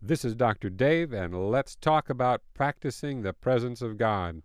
This is Dr. Dave, and let's talk about practicing the presence of God.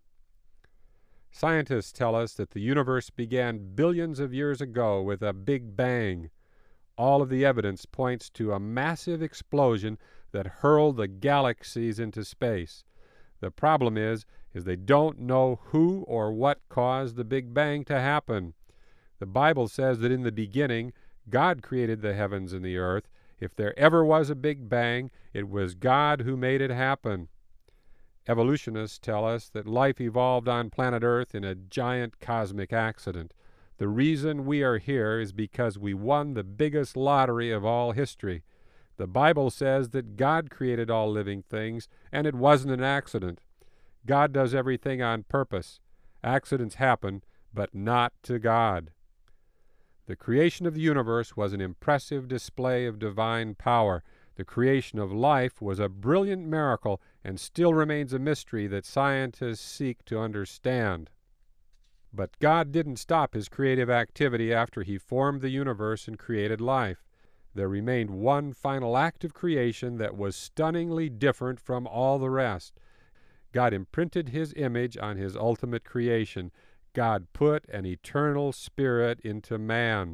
Scientists tell us that the universe began billions of years ago with a big bang. All of the evidence points to a massive explosion that hurled the galaxies into space. The problem is they don't know who or what caused the Big Bang to happen. The Bible says that in the beginning, God created the heavens and the earth. If there ever was a Big Bang, it was God who made it happen. Evolutionists tell us that life evolved on planet Earth in a giant cosmic accident. The reason we are here is because we won the biggest lottery of all history. The Bible says that God created all living things, and it wasn't an accident. God does everything on purpose. Accidents happen, but not to God. The creation of the universe was an impressive display of divine power. The creation of life was a brilliant miracle and still remains a mystery that scientists seek to understand. But God didn't stop his creative activity after he formed the universe and created life. There remained one final act of creation that was stunningly different from all the rest. God imprinted his image on his ultimate creation. God put an eternal spirit into man.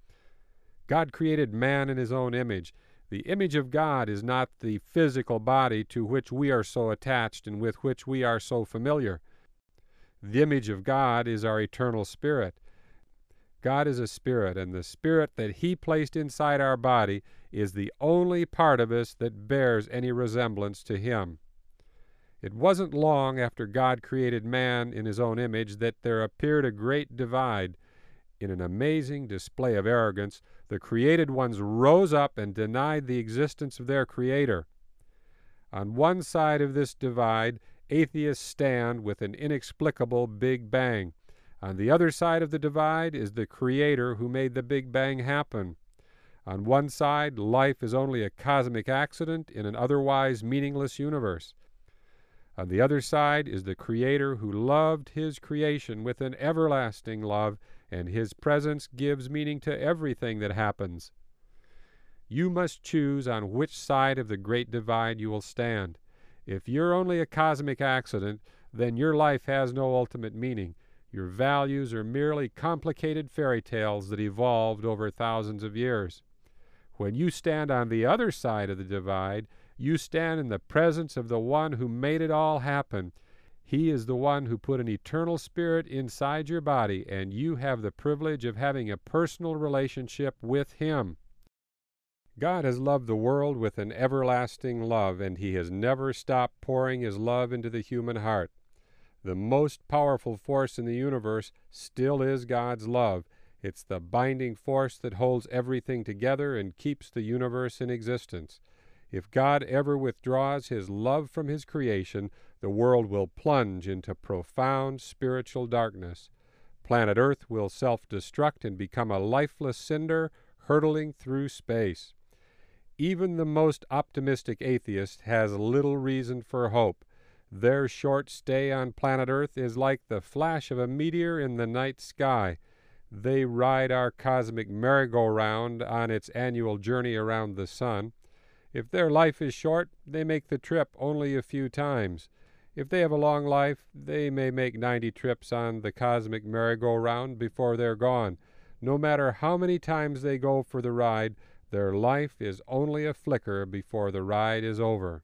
God created man in his own image. The image of God is not the physical body to which we are so attached and with which we are so familiar. The image of God is our eternal spirit. God is a spirit, and the spirit that he placed inside our body is the only part of us that bears any resemblance to him. It wasn't long after God created man in his own image that there appeared a great divide. In an amazing display of arrogance, the created ones rose up and denied the existence of their Creator. On one side of this divide, atheists stand with an inexplicable Big Bang. On the other side of the divide is the Creator who made the Big Bang happen. On one side, life is only a cosmic accident in an otherwise meaningless universe. On the other side is the Creator who loved his creation with an everlasting love, and his presence gives meaning to everything that happens. You must choose on which side of the great divide you will stand. If you're only a cosmic accident, then your life has no ultimate meaning. Your values are merely complicated fairy tales that evolved over thousands of years. When you stand on the other side of the divide, you stand in the presence of the one who made it all happen. He is the one who put an eternal spirit inside your body, and you have the privilege of having a personal relationship with him. God has loved the world with an everlasting love, and he has never stopped pouring his love into the human heart. The most powerful force in the universe still is God's love. It's the binding force that holds everything together and keeps the universe in existence. If God ever withdraws his love from his creation, the world will plunge into profound spiritual darkness. Planet Earth will self-destruct and become a lifeless cinder hurtling through space. Even the most optimistic atheist has little reason for hope. Their short stay on planet Earth is like the flash of a meteor in the night sky. They ride our cosmic merry-go-round on its annual journey around the sun. If their life is short, they make the trip only a few times. If they have a long life, they may make 90 trips on the cosmic merry-go-round before they're gone. No matter how many times they go for the ride, their life is only a flicker before the ride is over.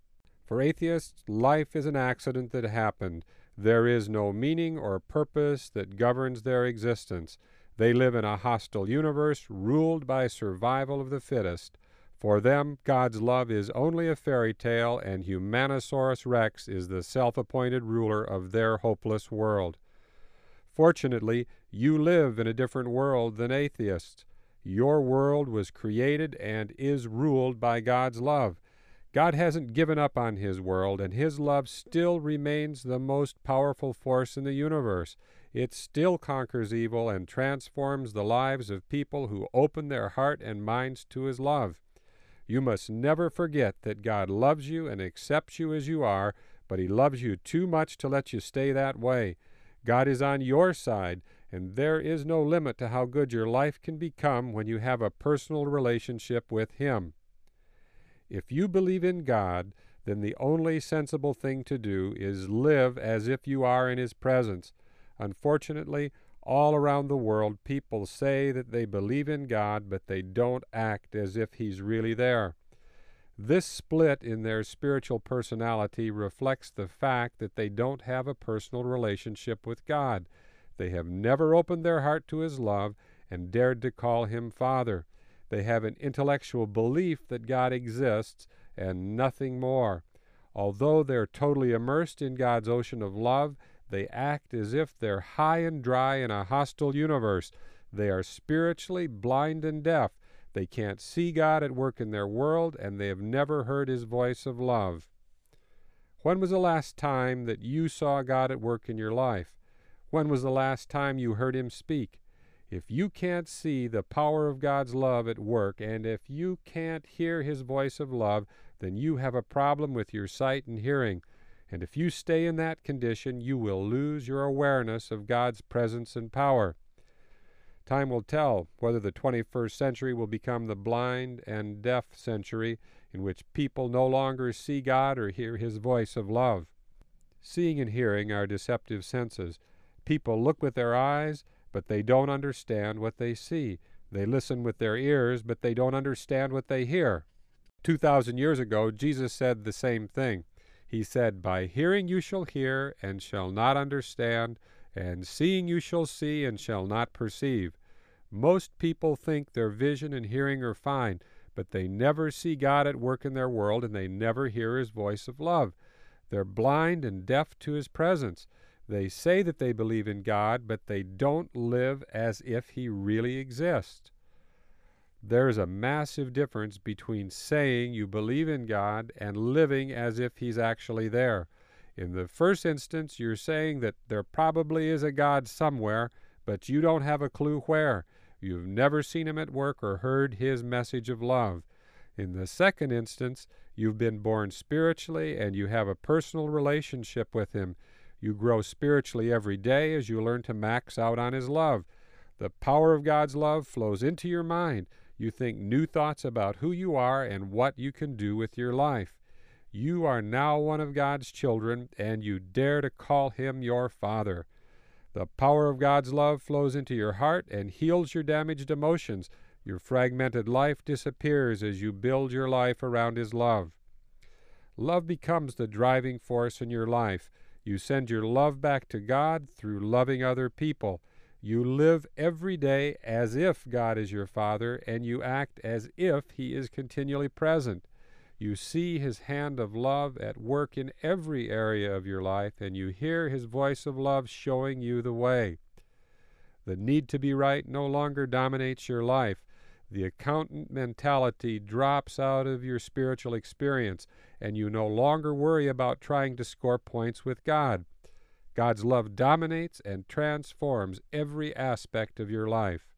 For atheists, life is an accident that happened. There is no meaning or purpose that governs their existence. They live in a hostile universe ruled by survival of the fittest. For them, God's love is only a fairy tale, and Humanosaurus Rex is the self-appointed ruler of their hopeless world. Fortunately, you live in a different world than atheists. Your world was created and is ruled by God's love. God hasn't given up on his world, and his love still remains the most powerful force in the universe. It still conquers evil and transforms the lives of people who open their heart and minds to his love. You must never forget that God loves you and accepts you as you are, but he loves you too much to let you stay that way. God is on your side, and there is no limit to how good your life can become when you have a personal relationship with him. If you believe in God, then the only sensible thing to do is live as if you are in His presence. Unfortunately, all around the world, people say that they believe in God, but they don't act as if He's really there. This split in their spiritual personality reflects the fact that they don't have a personal relationship with God. They have never opened their heart to His love and dared to call Him Father. They have an intellectual belief that God exists and nothing more. Although they're totally immersed in God's ocean of love, they act as if they're high and dry in a hostile universe. They are spiritually blind and deaf. They can't see God at work in their world, and they have never heard His voice of love. When was the last time that you saw God at work in your life? When was the last time you heard Him speak? If you can't see the power of God's love at work, and if you can't hear His voice of love, then you have a problem with your sight and hearing. And if you stay in that condition, you will lose your awareness of God's presence and power. Time will tell whether the 21st century will become the blind and deaf century in which people no longer see God or hear His voice of love. Seeing and hearing are deceptive senses. People look with their eyes, but they don't understand what they see. They listen with their ears, but they don't understand what they hear. 2,000 years ago, Jesus said the same thing. He said, "By hearing you shall hear, and shall not understand, and seeing you shall see, and shall not perceive." Most people think their vision and hearing are fine, but they never see God at work in their world, and they never hear His voice of love. They're blind and deaf to His presence. They say that they believe in God, but they don't live as if He really exists. There is a massive difference between saying you believe in God and living as if He's actually there. In the first instance, you're saying that there probably is a God somewhere, but you don't have a clue where. You've never seen Him at work or heard His message of love. In the second instance, you've been born spiritually and you have a personal relationship with Him. You grow spiritually every day as you learn to max out on His love. The power of God's love flows into your mind. You think new thoughts about who you are and what you can do with your life. You are now one of God's children, and you dare to call Him your Father. The power of God's love flows into your heart and heals your damaged emotions. Your fragmented life disappears as you build your life around His love. Love becomes the driving force in your life. You send your love back to God through loving other people. You live every day as if God is your Father, and you act as if He is continually present. You see His hand of love at work in every area of your life, and you hear His voice of love showing you the way. The need to be right no longer dominates your life. The accountant mentality drops out of your spiritual experience, and you no longer worry about trying to score points with God. God's love dominates and transforms every aspect of your life.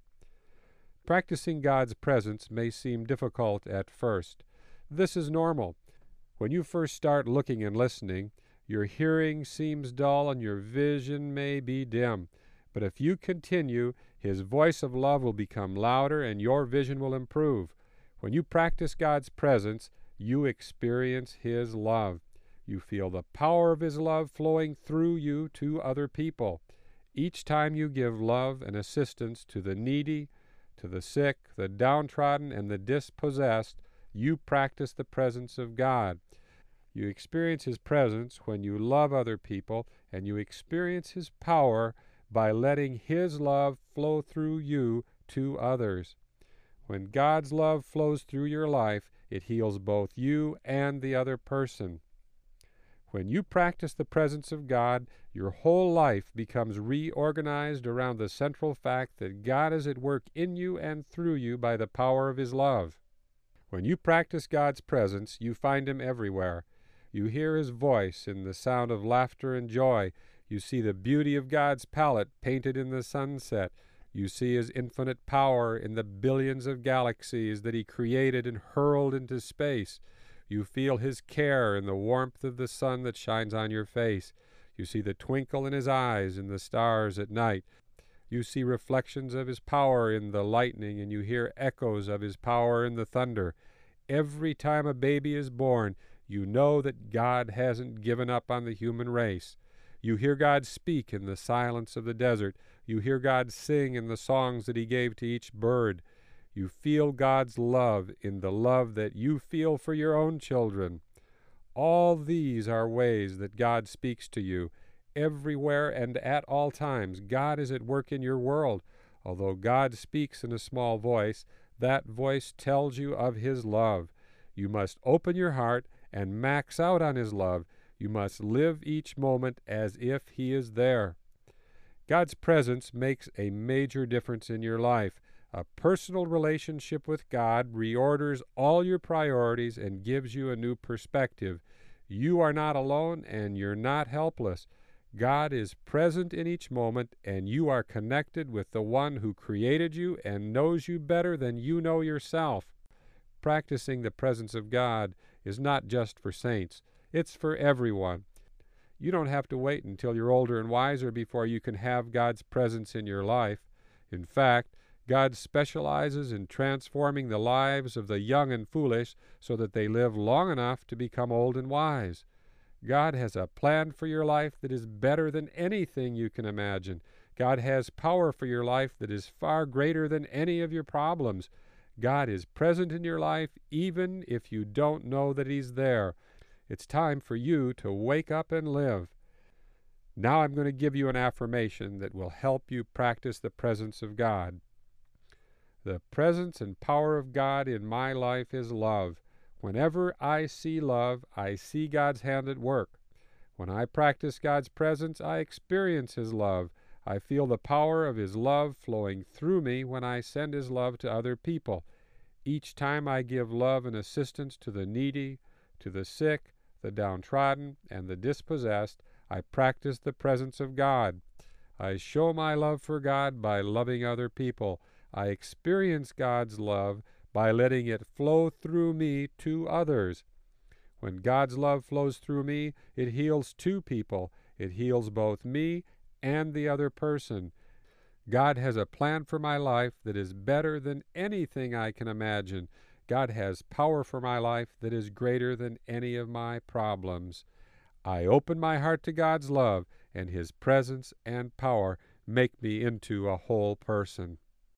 Practicing God's presence may seem difficult at first. This is normal. When you first start looking and listening, your hearing seems dull and your vision may be dim. But if you continue, His voice of love will become louder and your vision will improve. When you practice God's presence, you experience His love. You feel the power of His love flowing through you to other people. Each time you give love and assistance to the needy, to the sick, the downtrodden, and the dispossessed, you practice the presence of God. You experience His presence when you love other people, and you experience His power by letting His love flow through you to others. When God's love flows through your life, it heals both you and the other person. When you practice the presence of God, your whole life becomes reorganized around the central fact that God is at work in you and through you by the power of His love. When you practice God's presence, you find Him everywhere. You hear His voice in the sound of laughter and joy. You see the beauty of God's palette painted in the sunset. You see His infinite power in the billions of galaxies that He created and hurled into space. You feel His care in the warmth of the sun that shines on your face. You see the twinkle in His eyes in the stars at night. You see reflections of His power in the lightning, and you hear echoes of His power in the thunder. Every time a baby is born, you know that God hasn't given up on the human race. You hear God speak in the silence of the desert. You hear God sing in the songs that He gave to each bird. You feel God's love in the love that you feel for your own children. All these are ways that God speaks to you. Everywhere and at all times, God is at work in your world. Although God speaks in a small voice, that voice tells you of His love. You must open your heart and max out on His love. You must live each moment as if He is there. God's presence makes a major difference in your life. A personal relationship with God reorders all your priorities and gives you a new perspective. You are not alone and you're not helpless. God is present in each moment, and you are connected with the one who created you and knows you better than you know yourself. Practicing the presence of God is not just for saints. It's for everyone. You don't have to wait until you're older and wiser before you can have God's presence in your life. In fact, God specializes in transforming the lives of the young and foolish so that they live long enough to become old and wise. God has a plan for your life that is better than anything you can imagine. God has power for your life that is far greater than any of your problems. God is present in your life even if you don't know that He's there. It's time for you to wake up and live. Now I'm going to give you an affirmation that will help you practice the presence of God. The presence and power of God in my life is love. Whenever I see love, I see God's hand at work. When I practice God's presence, I experience His love. I feel the power of His love flowing through me when I send His love to other people. Each time I give love and assistance to the needy, to the sick, the downtrodden, and the dispossessed, I practice the presence of God. I show my love for God by loving other people. I experience God's love by letting it flow through me to others. When God's love flows through me, it heals two people. It heals both me and the other person. God has a plan for my life that is better than anything I can imagine. God has power for my life that is greater than any of my problems. I open my heart to God's love, and His presence and power make me into a whole person.